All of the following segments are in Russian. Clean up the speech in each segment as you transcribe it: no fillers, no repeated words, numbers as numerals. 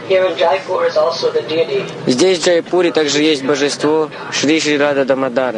Here in Jaipur is also the deity. Здесь, в Джайпуре, также есть божество Шри Шри Рада Дамодары.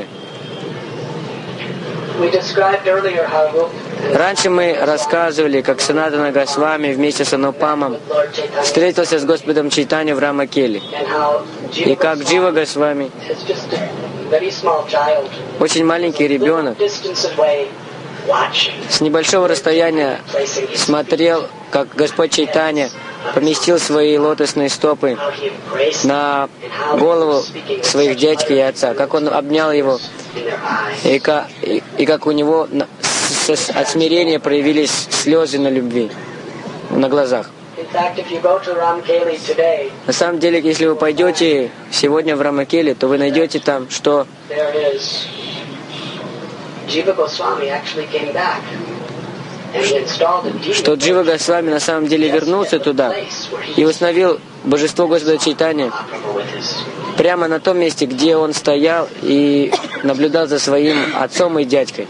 We described earlier how Раньше мы рассказывали, как Санатана Госвами вместе с Анупамом Lord Chaitanya встретился с Господом Чайтаньей в Рамакеле. and how И как Джива Госвами, is just a very small child, очень маленький ребенок, distance away, watching, с небольшого расстояния placing his смотрел, как Господь Чайтанья поместил свои лотосные стопы how he embraced на and how he голову was speaking with своих such дядьки и love отца, как он обнял его, in their eyes. и как у него от смирения проявились слезы на любви, на глазах. In fact, if you go to Ramkeli today, На самом деле, если вы пойдете сегодня в Рамакеле, то вы найдете там, что there is Jiva Goswami actually came back and he installed a deity что Джива Госвами на самом деле вернулся туда и установил божество Господа Чайтаньи Mahaprabhu with his прямо на том месте, где он стоял и наблюдал за своим отцом и дядькой.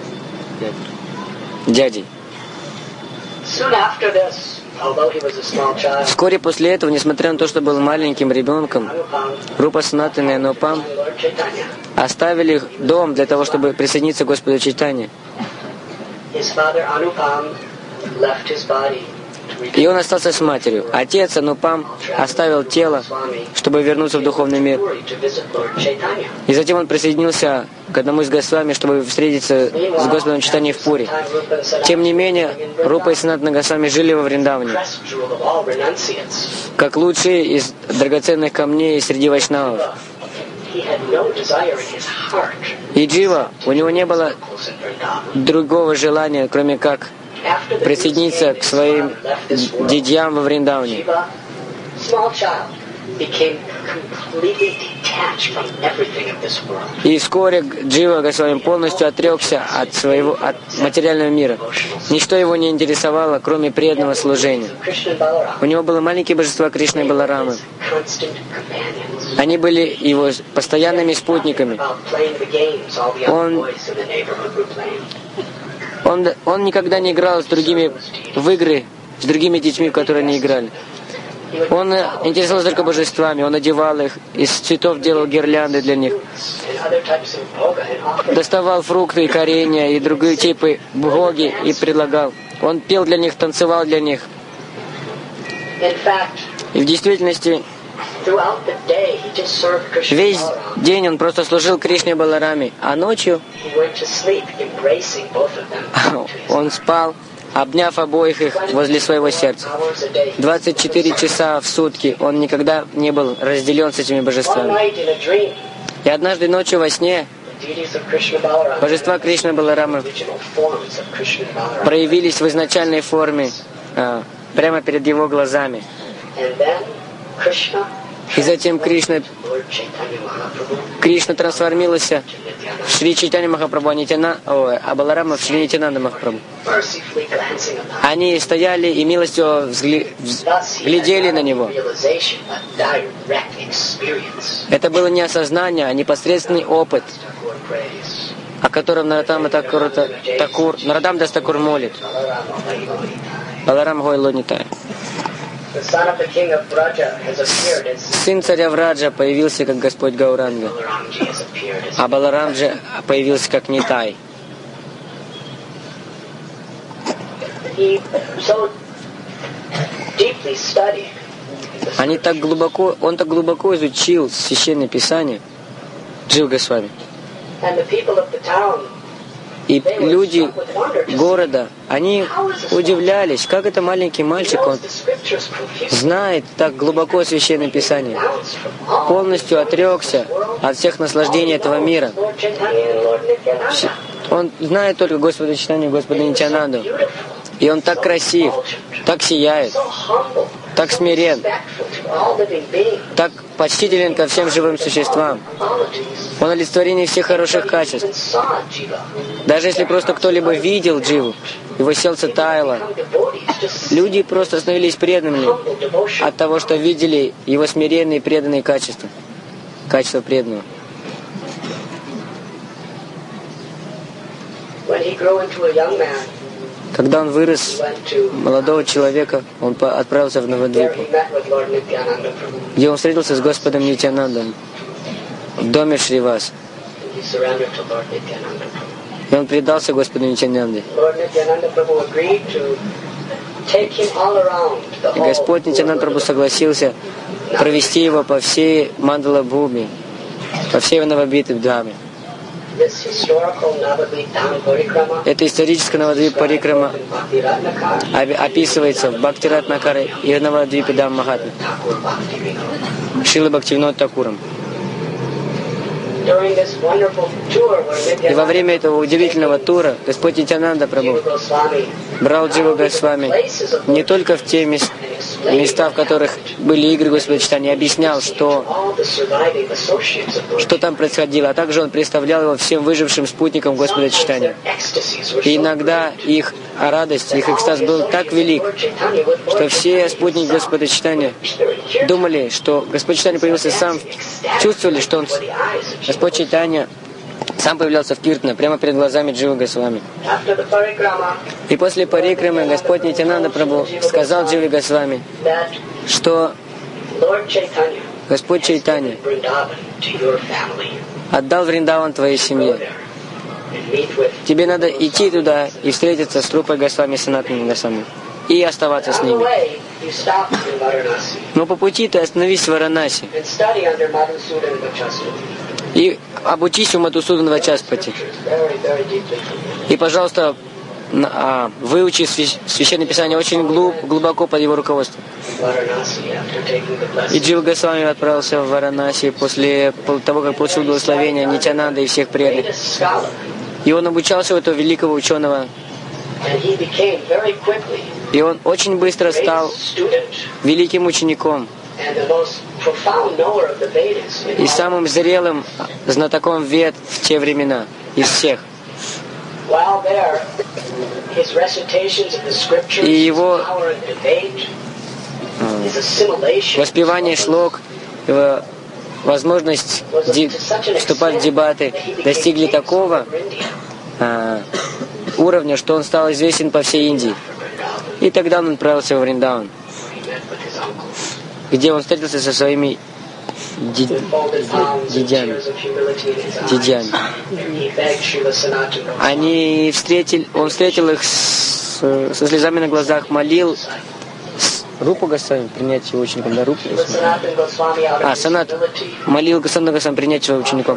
Дядей. Soon after this, although he was a small child, Вскоре после этого, несмотря на то, что был маленьким ребенком, Anupam группа Санатана и Анупам and Lord Chaitanya, оставили их дом для того, чтобы присоединиться к Господу Чайтанье. his father Anupam left his body to И return он остался с матерью. Отец Анупам оставил тело, чтобы вернуться в духовный мир. to visit Lord Chaitanya. И затем он присоединился к одному из Госвами, чтобы встретиться с Господом Чайтаньей в Пури. Тем не менее, Рупа и Санатана Госвами жили во Вриндаване, Press jewel of all renunciates. как лучшие из драгоценных камней среди вайшнавов. He had no desire in his heart И Джива, у него не было close at Vrindavan. другого желания, кроме как After the присоединиться к своим left this world, дядьям во Вриндаване. Jiva, small child, became completely detached from everything of this world. И вскоре Джива Госвами полностью отрекся от материального мира. Ничто его не интересовало, кроме преданного служения. Krishna and Balaram, У него было маленькие божества Кришны и Баларамы. constant companions. Они были его постоянными спутниками. About playing the games all the Он- other boys in the neighborhood were playing. Он никогда не играл с другими в игры, с другими детьми, в которые они играли. Он интересовался только божествами, он одевал их, из цветов делал гирлянды для них, And other types of bhoga and offerings. доставал фрукты и коренья и другие типы бхоги и предлагал. Он пел для них, танцевал для них. In fact, И в действительности throughout the day, he just served Krishna and весь Balaram. день он просто служил Кришне и Балараме, а ночью He went to sleep, embracing both of them. он спал, обняв обоих их возле своего сердца. Hours a day. 24 часа в сутки он никогда не был разделен с этими One божествами. night in a dream, И однажды ночью во сне the deities of Krishna and Balaram, божества Кришны и Баларамы original forms of Krishna and Balaram. проявились в изначальной форме прямо перед его глазами. And then Krishna, И затем Кришна Lord Chaitanya Mahaprabhu, трансформировался в Шри Чайтанья Махапрабху, а Баларама в Шри Нитянанда Махапрабху. mercifully glancing upon Они стояли и милостью Thus, he глядели had на not него. realization, but direct experience Это было не осознание, а непосредственный опыт, for praise. о котором Нарадам Дас Такур молит. Баларам Гой Лонитай. The son of the king of Braja has appeared as Сын царя Враджа появился как Господь Гауранга, Balaramji has appeared as а Баларамджа появился как Нитай. he so deeply studied the Он так глубоко изучил Священное Писание, Джива Госвами. and the people of the town. И люди города, они удивлялись, как это маленький мальчик, он The scriptures profuse знает так глубоко Священное Писание, announced from all полностью отрекся от всех наслаждений этого мира. Lord Chaitanya and Lord Nityananda. Он знает только Господа Чайтанью и Господа Нитянанду. Beautiful, И он так красив, так сияет, so humble, так смирен, respectful to all living beings, так почтителен ко всем живым существам. qualities. Он олицетворение всех хороших качеств. Even saw Jiva. Даже если просто кто-либо видел Дживу, его сердце таяло. Become devotees, just Люди просто становились преданными humble devotion. от того, что видели его смиренные и преданные качества. Качества преданного. When he grew into a young man, Когда он вырос, молодого человека, он отправился в Навадвипу, где он встретился с Господом Нитьянандом в доме Шривас. И он предался Господу Нитьянанде. И Господь Нитьянанд Прабху согласился провести его по всей Мандала Бхуми, по всей Навадвипе Дхаме. Это историческая Навадвип Парикрама описывается в Бхакти-Ратнакаре и в Навадвипе Дхам Махатме Шрилой Бхактивинод Такуром. И во время этого удивительного тура Господь Нитьянанда Прабху брал Дживу Госвами не только в те места, в которых были игры Господа Чайтаньи, объяснял, что там происходило, а также он представлял его всем выжившим спутникам Господа Чайтаньи. И иногда их радость, их экстаз был так велик, что все спутники Господа Чайтаньи думали, что Господь Чайтаньи появился сам, чувствовали, что Господь Чайтанья сам появлялся в Киртане, прямо перед глазами Дживы Госвами. И после парикрамы Господь Нитьянанда Прабху сказал Дживе Госвами, что Господь Чайтанья отдал Вриндаван твоей семье. Тебе надо идти туда и встретиться с Рупой Госвами и Санатаной Госвами и оставаться с ними. Но по пути ты остановись в Варанаси и обучись у Мадхусудана Вачаспати. И, пожалуйста, выучи Священное Писание очень глубоко под его руководством. И Джива Госвами отправился в Варанаси после того, как получил благословение Нитьянанда и всех преданных. И он обучался у этого великого ученого. И он очень быстро стал великим учеником и самым зрелым знатоком Вед в те времена из всех. И его воспевание шлок, его возможность вступать в дебаты достигли такого уровня, что он стал известен по всей Индии. И тогда он отправился в Вриндаван, где он встретился со своими дядями. Он встретил их со слезами на глазах, молил Рупу Госвами принять его учеником. Да, Рупу Госвами. Санат молил Санатана Госвами принять его учеником.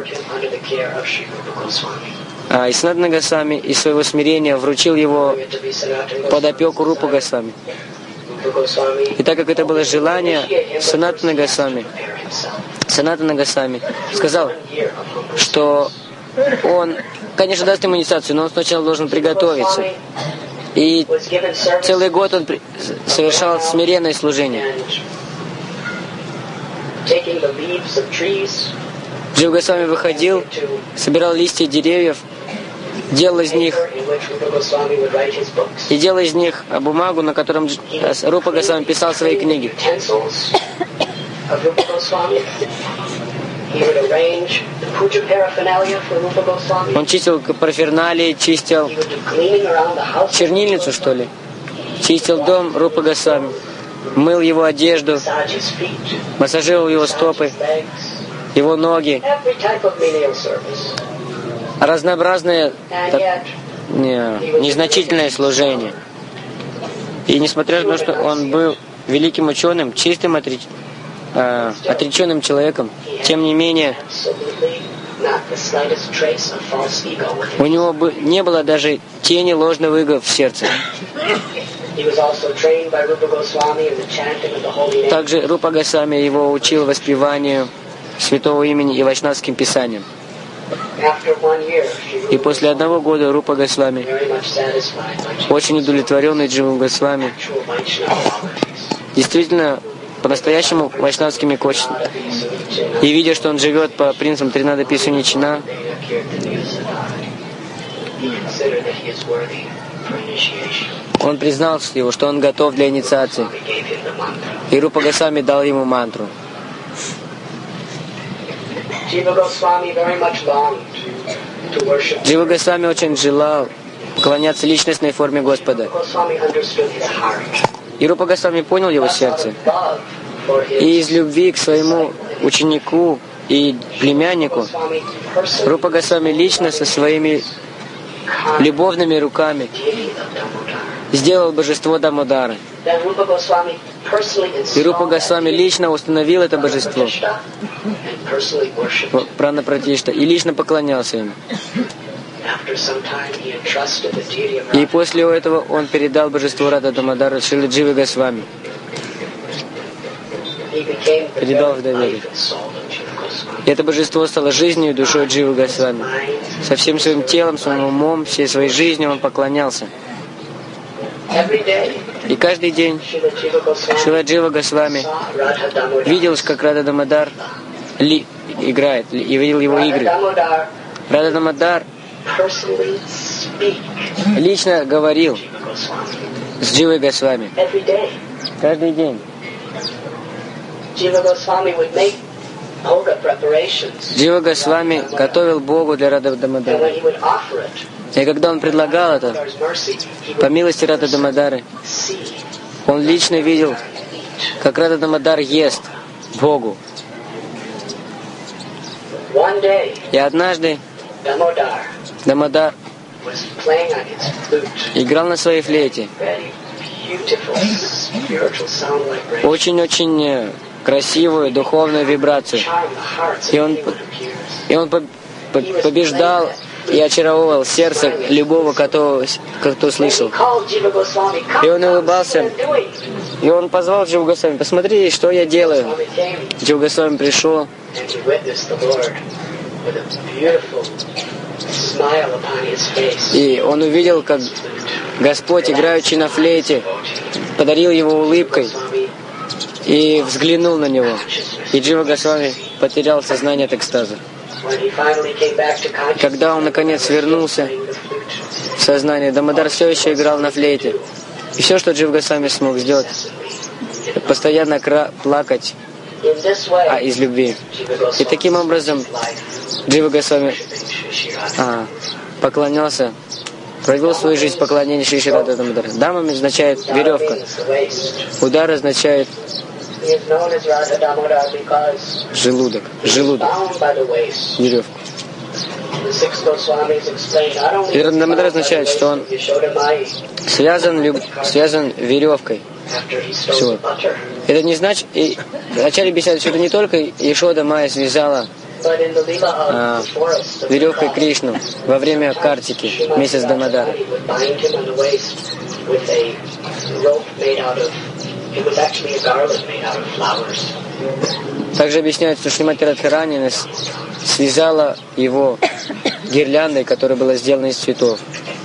И Санатана Госвами из своего смирения вручил его под опеку Рупу Госвами. И так как это было желание Санатана Госвами сказал, что он, конечно, даст ему инициацию, но он сначала должен приготовиться. И целый год он совершал смиренное служение. Джива Госвами выходил, собирал листья деревьев, делал из них бумагу, на котором Рупа Госвами писал свои книги. Он чистил параферналии, чистил чернильницу, что ли, чистил дом Рупы Госвами, мыл его одежду, массажировал его стопы, его ноги, разнообразное незначительное служение. И несмотря на то, что он был великим ученым, чистым отреченным человеком, тем не менее, у него не было даже тени ложного эго в сердце. Также Рупа Госвами его учил воспеванию святого имени и вайшнавским писаниям. И после 1 года Рупа Госвами, очень удовлетворенный Дживом Госвами, действительно по-настоящему вайшнавскими качествами, и видя, что он живет по принципам Тринада Писуничина, он признал его, что он готов для инициации. И Рупа Госвами дал ему мантру. Джива Госвами очень желал поклоняться личностной форме Господа. И Рупа Госвами понял его сердце. И из любви к своему ученику и племяннику Рупа Госвами лично со своими любовными руками сделал божество Дамодары. И Рупа Госвами лично установил это божество, Пранапратишта, и лично поклонялся ему. И после этого он передал божество Рада Дамодара Шрила Дживы Госвами. Передал в доверие. И это божество стало жизнью и душой Дживы Госвами. Со всем своим телом, своим умом, всей своей жизнью он поклонялся. И каждый день Шрила Джива Госвами видел, как Рада Дамодар играет, и видел его игры. Рада Дамодар лично говорил с Дживой Госвами. Каждый день. Джива Госвами готовил Богу для Рада Дамодара. И когда он предлагал это, по милости Рада Дамодары, он лично видел, как Рада Дамодар ест Богу. И однажды Дамодар играл на своей флейте. Очень-очень красивую духовную вибрацию. И он побеждал и очаровывал сердце любого, кто слышал. И он улыбался. И он позвал Дживу Госвами: посмотри, что я делаю. Джива Госвами пришел. И он увидел, как Господь, играющий на флейте, подарил его улыбкой и взглянул на него. И Джива Госвами потерял сознание от экстаза. Когда он наконец вернулся в сознание, Дамодар все еще играл на флейте. И все, что Джива Госвами смог сделать, постоянно плакать из любви. И таким образом Джива Госвами поклонялся, провел свою жизнь в поклонении Шри Рада Дамодара. Дамам означает веревка. Удар означает желудок. Веревку. И Рада Дамодар означает, что он связан веревкой. Все. Это не значит... И вначале объясняют, что это не только Ешода Майя связала веревкой Кришну во время Картики вместе с Дамодаром. Также объясняют, что Шримати Радхарани связала его гирляндой, которая была сделана из цветов.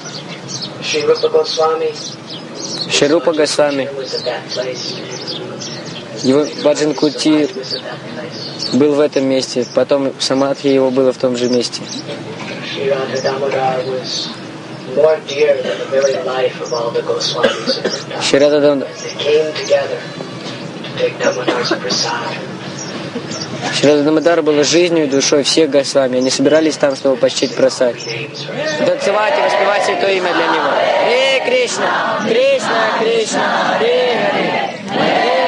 Шри Рупа Госвами, его Баджан Кутир был в этом месте, потом Самадхи его было в том же месте. Шри Рада Дамодар была жизнью и душой всех Госвами. Они собирались там, чтобы почтить прасад. Танцевать и воспевать святое имя для него. Хре Кришна, Кришна, Кришна, Хре Харе.